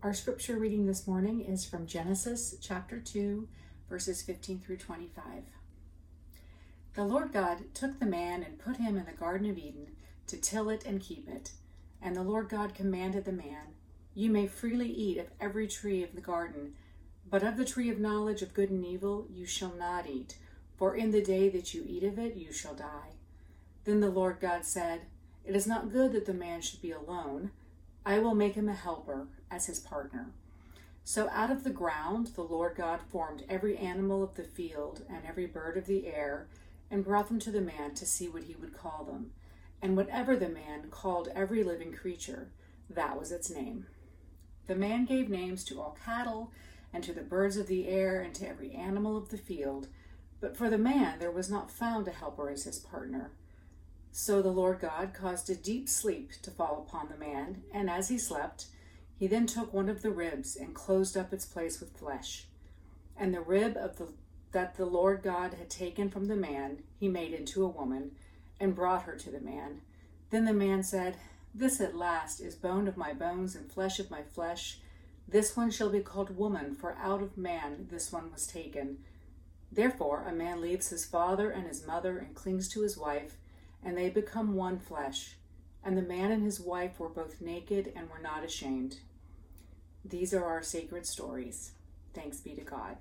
Our scripture reading this morning is from Genesis chapter 2, verses 15 through 25. The Lord God took the man and put him in the Garden of Eden to till it and keep it. And the Lord God commanded the man, "You may freely eat of every tree of the garden, but of the tree of knowledge of good and evil you shall not eat, for in the day that you eat of it you shall die." Then the Lord God said, "It is not good that the man should be alone. I will make him a helper as his partner." So out of the ground the Lord God formed every animal of the field and every bird of the air, and brought them to the man to see what he would call them. And whatever the man called every living creature, that was its name. The man gave names to all cattle, and to the birds of the air, and to every animal of the field. But for the man there was not found a helper as his partner. So the Lord God caused a deep sleep to fall upon the man, and as he slept, he then took one of the ribs and closed up its place with flesh. And the rib that the Lord God had taken from the man he made into a woman, and brought her to the man. Then the man said, "This at last is bone of my bones and flesh of my flesh. This one shall be called woman, for out of man this one was taken." Therefore a man leaves his father and his mother and clings to his wife, and they become one flesh. And the man and his wife were both naked and were not ashamed. These are our sacred stories. Thanks be to God.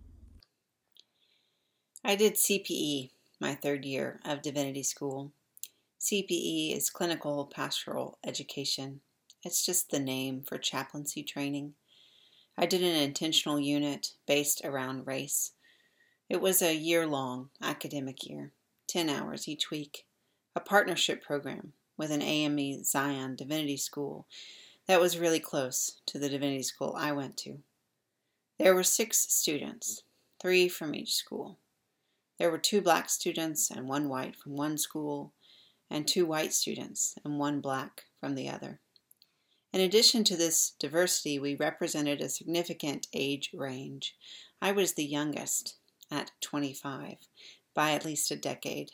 I did CPE my third year of divinity school. CPE is Clinical Pastoral Education. It's just the name for chaplaincy training. I did an intentional unit based around race. It was a year-long academic year, 10 hours each week, a partnership program with an AME Zion Divinity School that was really close to the divinity school I went to. There were 6 students, 3 from each school. There were 2 black students and 1 white from one school, and 2 white students and 1 black from the other. In addition to this diversity, we represented a significant age range. I was the youngest, at 25, by at least a decade.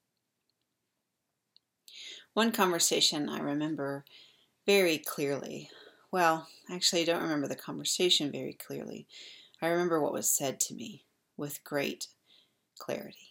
One conversation I remember very clearly. Well, actually, I don't remember the conversation very clearly. I remember what was said to me with great clarity.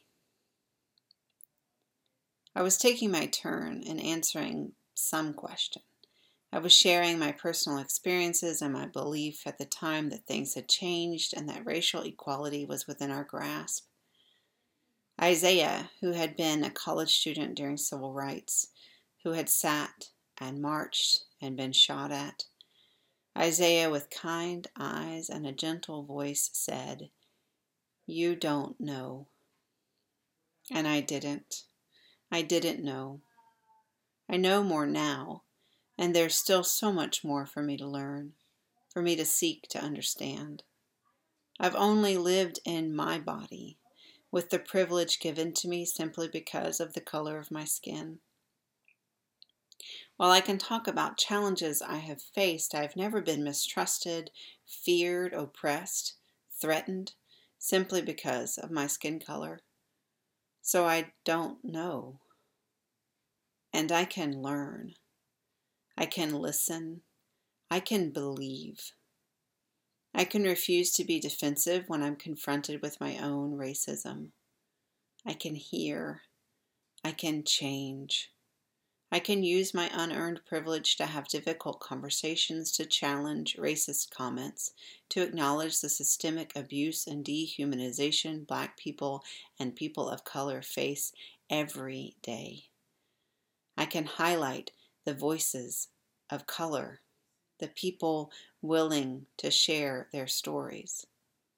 I was taking my turn in answering some question. I was sharing my personal experiences and my belief at the time that things had changed and that racial equality was within our grasp. Isaiah, who had been a college student during civil rights, who had sat and marched and been shot at, Isaiah, with kind eyes and a gentle voice, said, "You don't know." And I didn't. I didn't know. I know more now, and there's still so much more for me to learn, for me to seek to understand. I've only lived in my body, with the privilege given to me simply because of the color of my skin. While I can talk about challenges I have faced, I've never been mistrusted, feared, oppressed, threatened, simply because of my skin color. So I don't know. And I can learn. I can listen. I can believe. I can refuse to be defensive when I'm confronted with my own racism. I can hear. I can change. I can use my unearned privilege to have difficult conversations, to challenge racist comments, to acknowledge the systemic abuse and dehumanization Black people and people of color face every day. I can highlight the voices of color, the people willing to share their stories.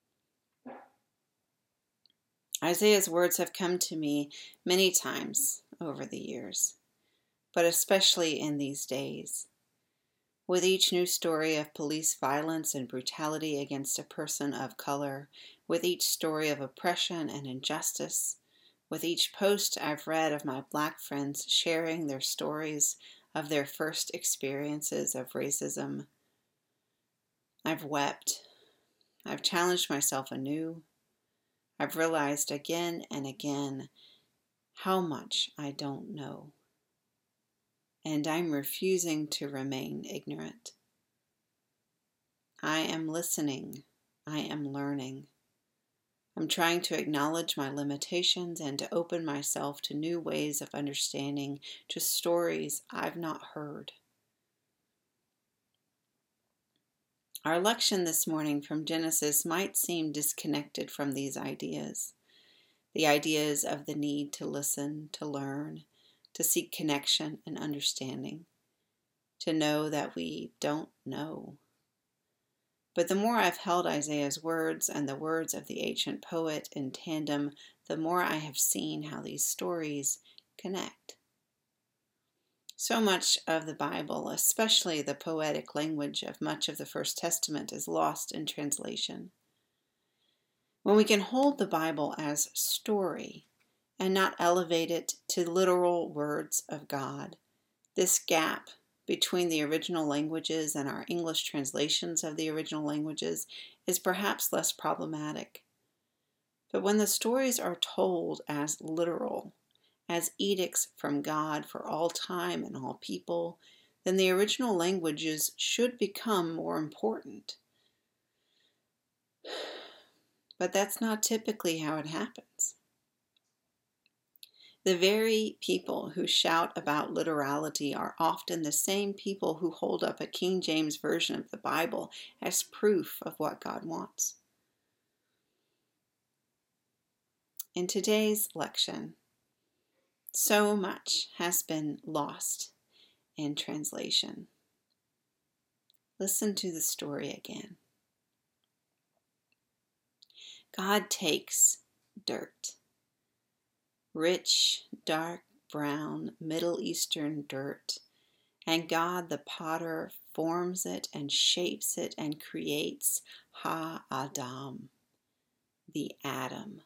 Isaiah's words have come to me many times over the years, but especially in these days. With each new story of police violence and brutality against a person of color, with each story of oppression and injustice, with each post I've read of my Black friends sharing their stories of their first experiences of racism, I've wept. I've challenged myself anew. I've realized again and again how much I don't know. And I'm refusing to remain ignorant. I am listening. I am learning. I'm trying to acknowledge my limitations and to open myself to new ways of understanding, to stories I've not heard. Our lection this morning from Genesis might seem disconnected from these ideas. The ideas of the need to listen, to learn, to seek connection and understanding, to know that we don't know. But the more I've held Isaiah's words and the words of the ancient poet in tandem, the more I have seen how these stories connect. So much of the Bible, especially the poetic language of much of the First Testament, is lost in translation. When we can hold the Bible as story and not elevate it to literal words of God, this gap between the original languages and our English translations of the original languages is perhaps less problematic. But when the stories are told as literal, as edicts from God for all time and all people, then the original languages should become more important. But that's not typically how it happens. The very people who shout about literality are often the same people who hold up a King James version of the Bible as proof of what God wants. In today's lection, so much has been lost in translation. Listen to the story again. God takes dirt. Rich, dark brown, Middle Eastern dirt, and God the potter forms it and shapes it and creates Ha-Adam, the Adam.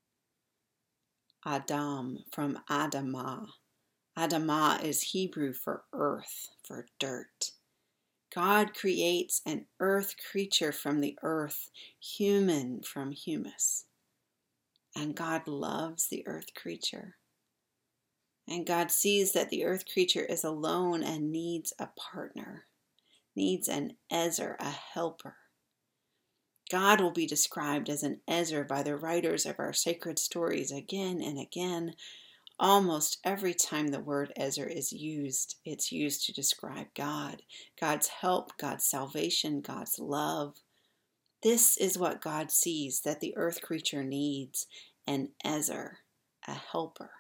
Adam from Adamah. Adamah is Hebrew for earth, for dirt. God creates an earth creature from the earth, human from humus. And God loves the earth creature. And God sees that the earth creature is alone and needs a partner, needs an Ezer, a helper. God will be described as an Ezer by the writers of our sacred stories again and again. Almost every time the word Ezer is used, it's used to describe God, God's help, God's salvation, God's love. This is what God sees that the earth creature needs, an Ezer, a helper.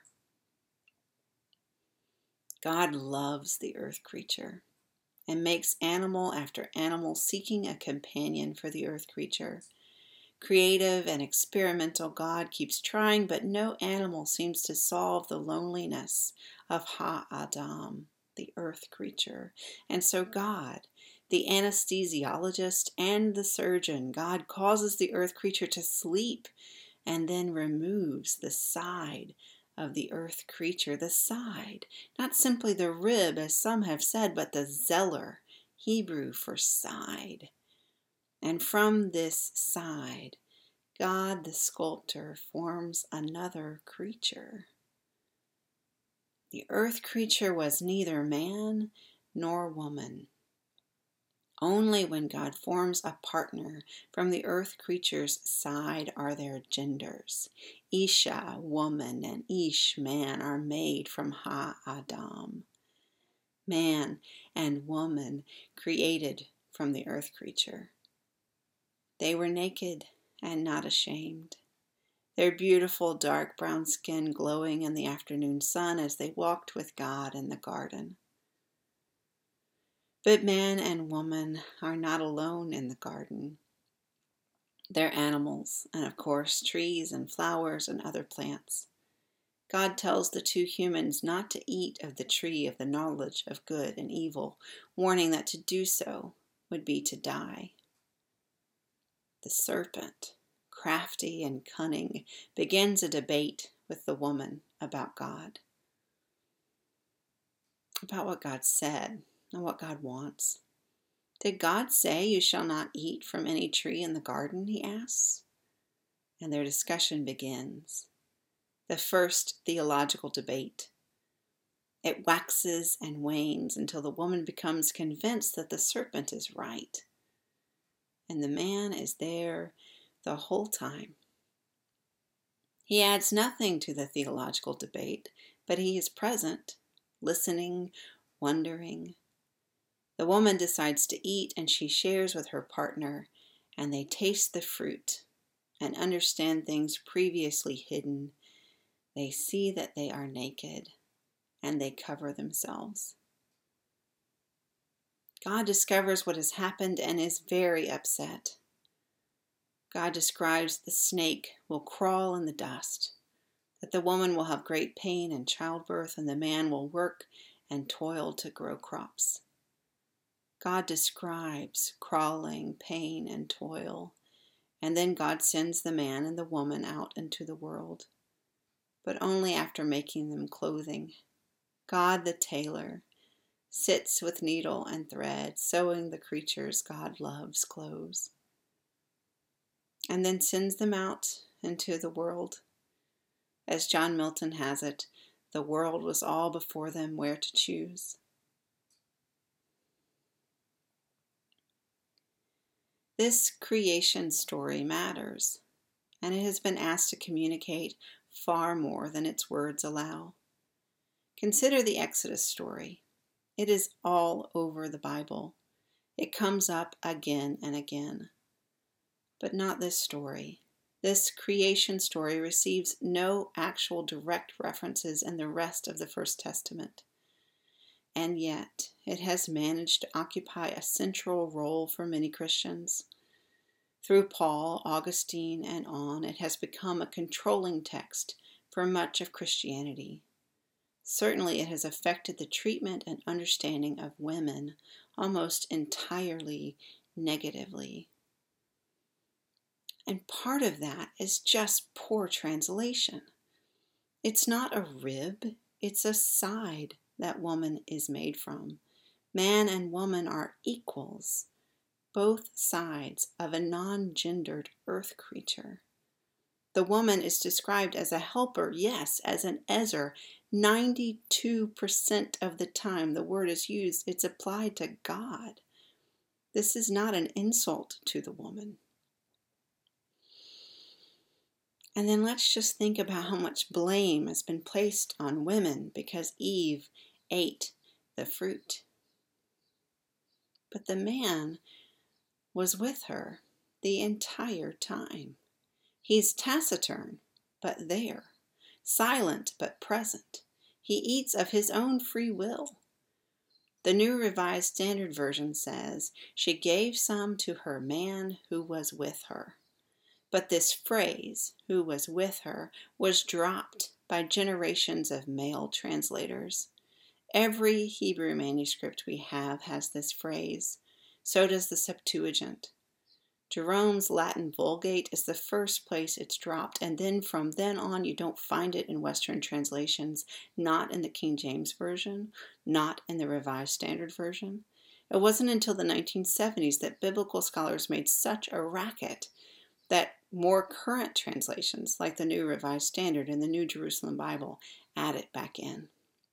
God loves the earth creature and makes animal after animal seeking a companion for the earth creature. Creative and experimental God keeps trying, but no animal seems to solve the loneliness of Ha-Adam, the earth creature. And so God, the anesthesiologist and the surgeon, God causes the earth creature to sleep and then removes the side of the earth creature, the side, not simply the rib as some have said, but the zeller, Hebrew for side. And from this side, God the sculptor forms another creature. The earth creature was neither man nor woman. Only when God forms a partner from the earth creature's side are there genders. Isha, woman, and Ish, man, are made from Ha-Adam. Man and woman created from the earth creature. They were naked and not ashamed, their beautiful dark brown skin glowing in the afternoon sun as they walked with God in the garden. But man and woman are not alone in the garden. They're animals, and of course, trees and flowers and other plants. God tells the two humans not to eat of the tree of the knowledge of good and evil, warning that to do so would be to die. The serpent, crafty and cunning, begins a debate with the woman about God, about what God said and what God wants. Did God say you shall not eat from any tree in the garden, he asks? And their discussion begins. The first theological debate. It waxes and wanes until the woman becomes convinced that the serpent is right. and the man is there the whole time. He adds nothing to the theological debate, but he is present, listening, wondering. The woman decides to eat, and she shares with her partner, and they taste the fruit and understand things previously hidden. They see that they are naked, and they cover themselves. God discovers what has happened and is very upset. God describes the snake will crawl in the dust, that the woman will have great pain in childbirth, and the man will work and toil to grow crops. God describes crawling, pain, and toil, and then God sends the man and the woman out into the world, but only after making them clothing. God, the tailor, sits with needle and thread, sewing the creatures God loves clothes, and then sends them out into the world. As John Milton has it, the world was all before them where to choose. This creation story matters, and it has been asked to communicate far more than its words allow. Consider the Exodus story. It is all over the Bible. It comes up again and again. But not this story. This creation story receives no actual direct references in the rest of the First Testament. And yet, it has managed to occupy a central role for many Christians. Through Paul, Augustine, and on, it has become a controlling text for much of Christianity. Certainly, it has affected the treatment and understanding of women almost entirely negatively. And part of that is just poor translation. It's not a rib, it's a side that woman is made from. Man and woman are equals, both sides of a non-gendered earth creature. The woman is described as a helper, yes, as an ezer. 92% of the time the word is used, it's applied to God. This is not an insult to the woman. And then let's just think about how much blame has been placed on women because Eve ate the fruit. But the man was with her the entire time. He's taciturn, but there. Silent, but present. He eats of his own free will. The New Revised Standard Version says, she gave some to her man who was with her. But this phrase, who was with her, was dropped by generations of male translators. Every Hebrew manuscript we have has this phrase. So does the Septuagint. Jerome's Latin Vulgate is the first place it's dropped, and then from then on you don't find it in Western translations, not in the King James Version, not in the Revised Standard Version. It wasn't until the 1970s that biblical scholars made such a racket that more current translations, like the New Revised Standard and the New Jerusalem Bible, add it back in.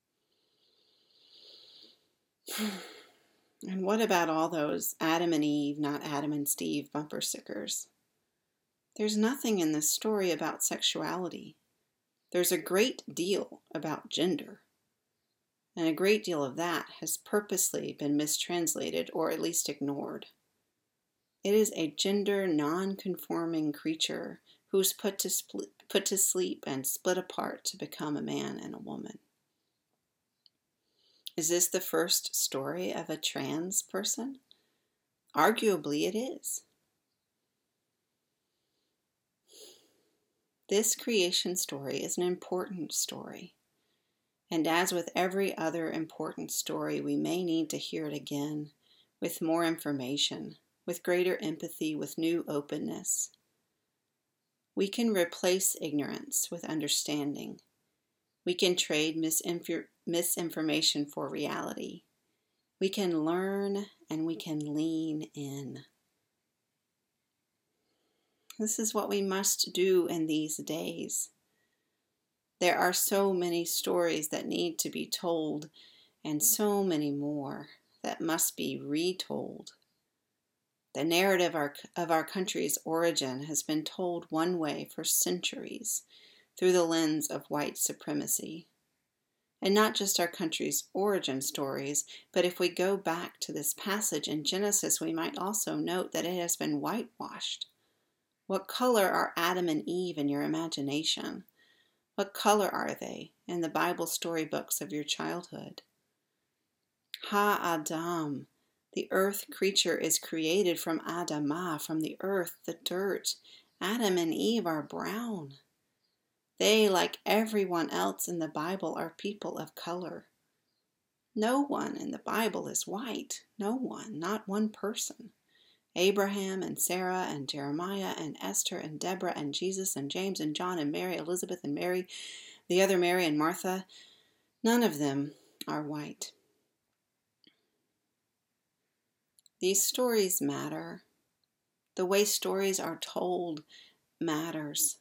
And what about all those Adam and Eve, not Adam and Steve bumper stickers? There's nothing in this story about sexuality. There's a great deal about gender. And a great deal of that has purposely been mistranslated or at least ignored. It is a gender non-conforming creature who's put to sleep and split apart to become a man and a woman. Is this the first story of a trans person? Arguably it is. This creation story is an important story. And as with every other important story, we may need to hear it again with more information, with greater empathy, with new openness. We can replace ignorance with understanding. We can trade misinformation for reality. We can learn and we can lean in. This is what we must do in these days. There are so many stories that need to be told, and so many more that must be retold. The narrative of our country's origin has been told one way for centuries, through the lens of white supremacy. And not just our country's origin stories, but if we go back to this passage in Genesis, we might also note that it has been whitewashed. What color are Adam and Eve in your imagination? What color are they in the Bible storybooks of your childhood? Ha-Adam, the earth creature, is created from Adamah, from the earth, the dirt. Adam and Eve are brown. They, like everyone else in the Bible, are people of color. No one in the Bible is white. No one, not one person. Abraham and Sarah and Jeremiah and Esther and Deborah and Jesus and James and John and Mary, Elizabeth and Mary, the other Mary and Martha, none of them are white. These stories matter. The way stories are told matters.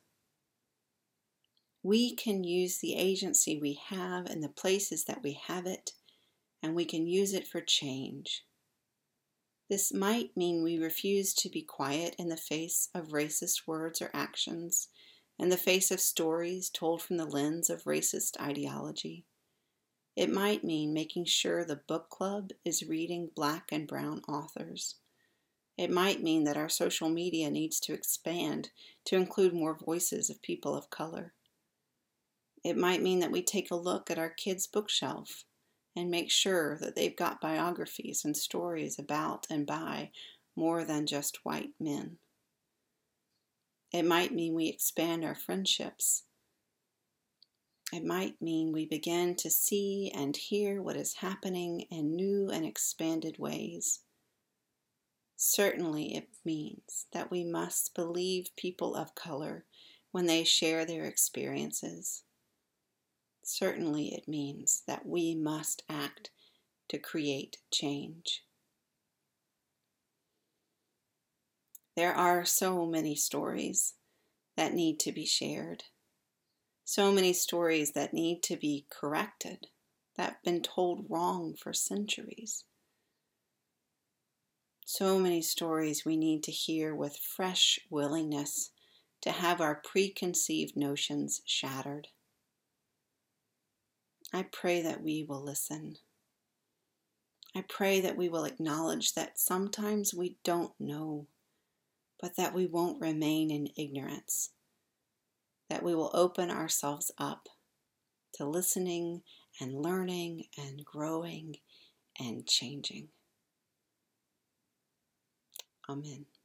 We can use the agency we have in the places that we have it, and we can use it for change. This might mean we refuse to be quiet in the face of racist words or actions, in the face of stories told from the lens of racist ideology. It might mean making sure the book club is reading Black and brown authors. It might mean that our social media needs to expand to include more voices of people of color. It might mean that we take a look at our kids' bookshelf and make sure that they've got biographies and stories about and by more than just white men. It might mean we expand our friendships. It might mean we begin to see and hear what is happening in new and expanded ways. Certainly it means that we must believe people of color when they share their experiences. Certainly it means that we must act to create change. There are so many stories that need to be shared. So many stories that need to be corrected, that have been told wrong for centuries. So many stories we need to hear with fresh willingness to have our preconceived notions shattered. I pray that we will listen. I pray that we will acknowledge that sometimes we don't know, but that we won't remain in ignorance. That we will open ourselves up to listening and learning and growing and changing. Amen.